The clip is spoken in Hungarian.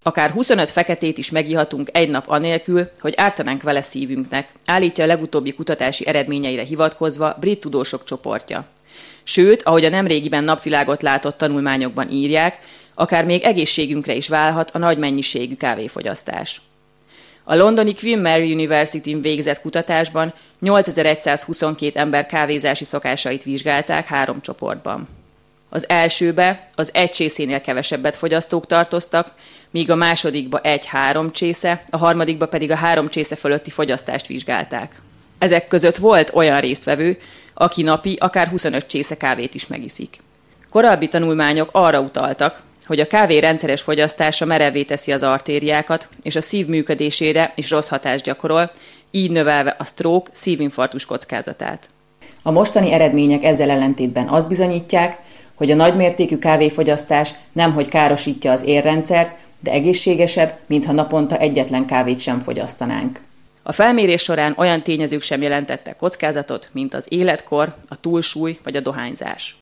Akár 25 feketét is megihatunk egy nap anélkül, hogy ártanánk vele szívünknek, állítja a legutóbbi kutatási eredményeire hivatkozva brit tudósok csoportja. Sőt, ahogy a nemrégiben napvilágot látott tanulmányokban írják, akár még egészségünkre is válhat a nagy mennyiségű kávéfogyasztás. A londoni Queen Mary University-n végzett kutatásban 8122 ember kávézási szokásait vizsgálták 3 csoportban. Az elsőbe az 1 csészénél kevesebbet fogyasztók tartoztak, míg a másodikba 1-3 csésze, a harmadikba pedig a 3 csésze fölötti fogyasztást vizsgálták. Ezek között volt olyan résztvevő, aki napi akár 25 csésze kávét is megiszik. Korábbi tanulmányok arra utaltak, hogy a kávé rendszeres fogyasztása merevvé teszi az artériákat, és a szív működésére is rossz hatást gyakorol, így növelve a stroke, szívinfarktus kockázatát. A mostani eredmények ezzel ellentétben azt bizonyítják, hogy a nagymértékű kávéfogyasztás nemhogy károsítja az érrendszert, de egészségesebb, mintha naponta egyetlen kávét sem fogyasztanánk. A felmérés során olyan tényezők sem jelentettek kockázatot, mint az életkor, a túlsúly vagy a dohányzás.